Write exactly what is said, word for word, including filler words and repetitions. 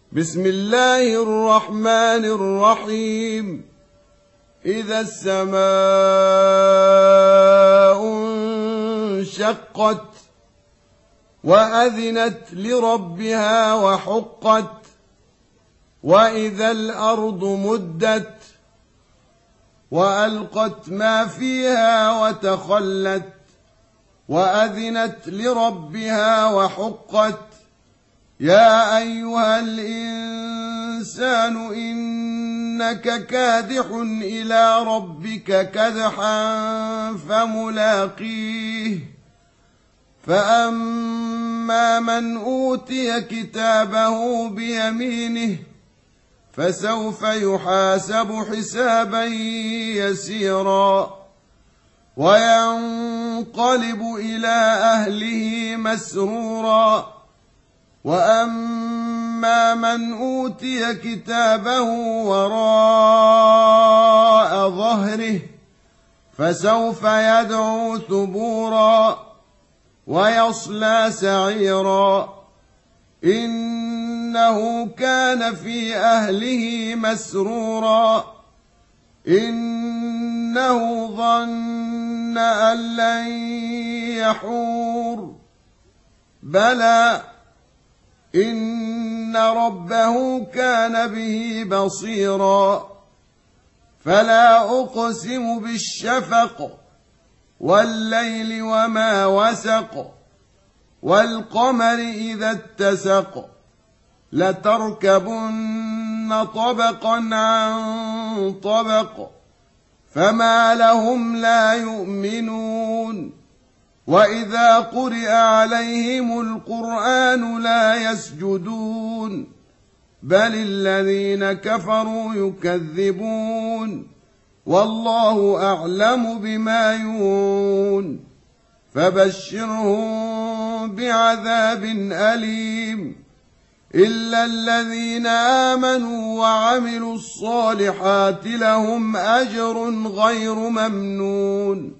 بسم الله الرحمن الرحيم. إذا السماء انشقت وأذنت لربها وحقت وإذا الأرض مدت وألقت ما فيها وتخلت وأذنت لربها وحقت يا أيها الإنسان إنك كادح إلى ربك كدحا فملاقيه فأما من أوتي كتابه بيمينه فسوف يحاسب حسابا يسيرا وينقلب إلى أهله مسرورا وأما من أوتي كتابه وراء ظهره فسوف يدعو ثبورا ويصلى سعيرا إنه كان في أهله مسرورا إنه ظن أن لن يحور بلى إن ربه كان به بصيرا فلا أقسم بالشفق والليل وما وسق والقمر إذا اتسق لتركبن طبقا عن طبق فما لهم لا يؤمنون وإذا قرئ عليهم القرآن لا يسجدون بل الذين كفروا يكذبون والله أعلم بما يوعون فبشرهم بعذاب أليم إلا الذين آمنوا وعملوا الصالحات لهم أجر غير ممنون